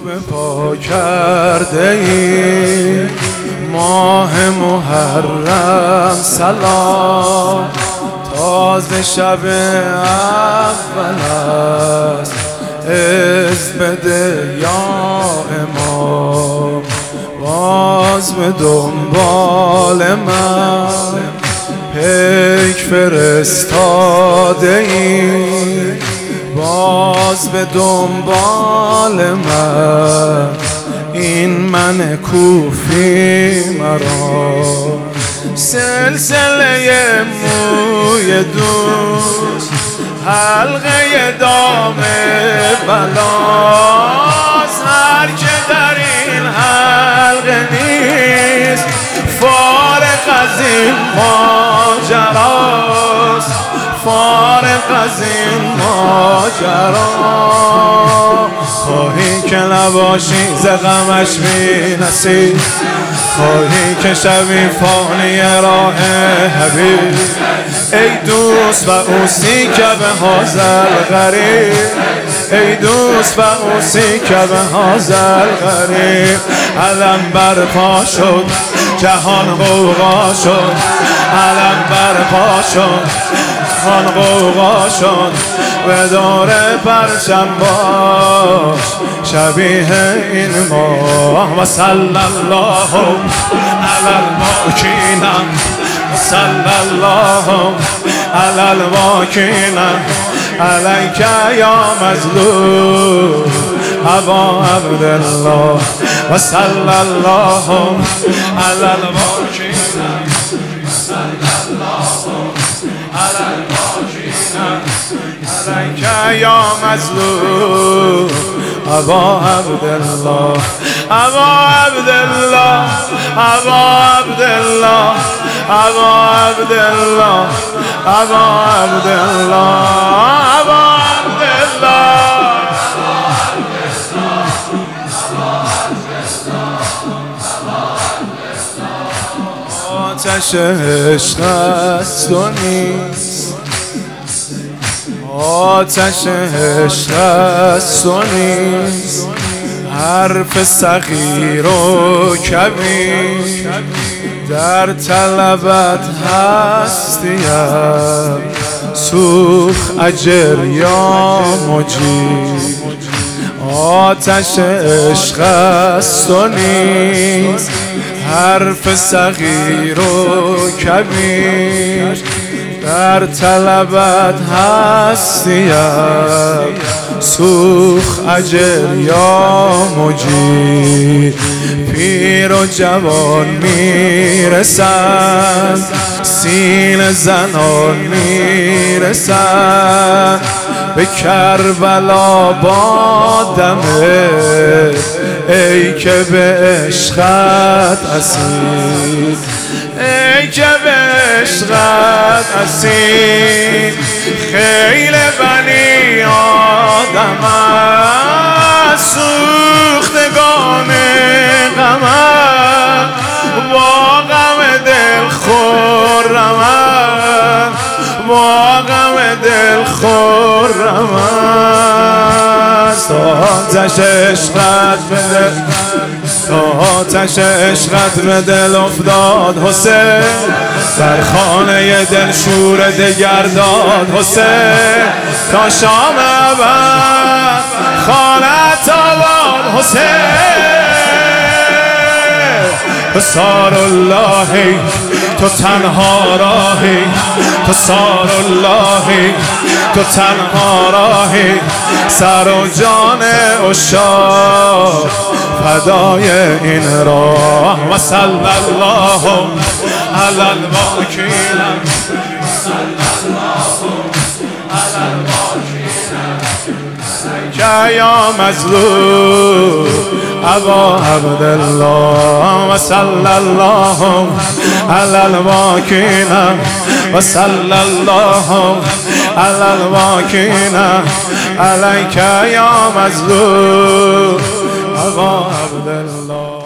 به پا کرده ای ماه محرم سلام، تازه شب اول است عز بده یا امام، باز به دنبال من پیک فرستاده ای، باز به دنبال من این من کوفی مرا، سلسله موی دوست حلقه دام بلاست، هر که در این حلقه نیست فارغ از این ماجراست، فارغ از این ماجرا. خواهی که نباشی ز غمش بی نصیب، خواهی که شوی فانی راه حبیب، ای دوست و اوسی که به حاضر غریب، ای دوست و اوسی که به حاضر غریب. علم برپا شد جهان غوغا شد، علم برپا شد جهان غوغا شد، به دور پرچم باش شبیه این ماه. و صلی الله علی الواکین، و صلی الله علی الواکین علیک یا مظلوم ابا عبدالله، و صلی الله علی الواکین، و صلی الله علی الواکین علیک یا مظلوم ابا عبدالله، ابا عبدالله، ابا عبدالله، ابا عبدالله، ابا عبدالله، ابا عبدالله. آتش عشق است و نیست، آتش عشق است و نیست، حرف صغیر و کبیر در طلبت هستیم، سوخ اجر یا مجیر. آتش عشق است و نیست، حرف صغیر و کبیر در طلبت هستیم، سوخ اجر یا مجیر. پیر و جوان میرسند، سین زنان میرسند، به کربلا با دمه ای که به عشقت اسیر، ای که به عشقت اسیر. خیل بنی آدم سوختگان غمم، با غم دل خرمم، با غم دل خرمم. آتش عشقت به دل، آتش عشقت به دل افتاد حسین، در خانه دل شور دگر داد حسین، تا شام ابد خانت آباد حسین. سار اللهی تو تنها راهی، تو سار اللهی تو تنها راهی، سر و جان عشاق فدای این راه. و صلی الله علی الواکین، و صلی الله علی الواکین علیک یا مظلوم ابا عبدالله، و صلی الله علی الواکین، و صلی الله علی الواکین علیک یا مظلوم ابا عبدالله.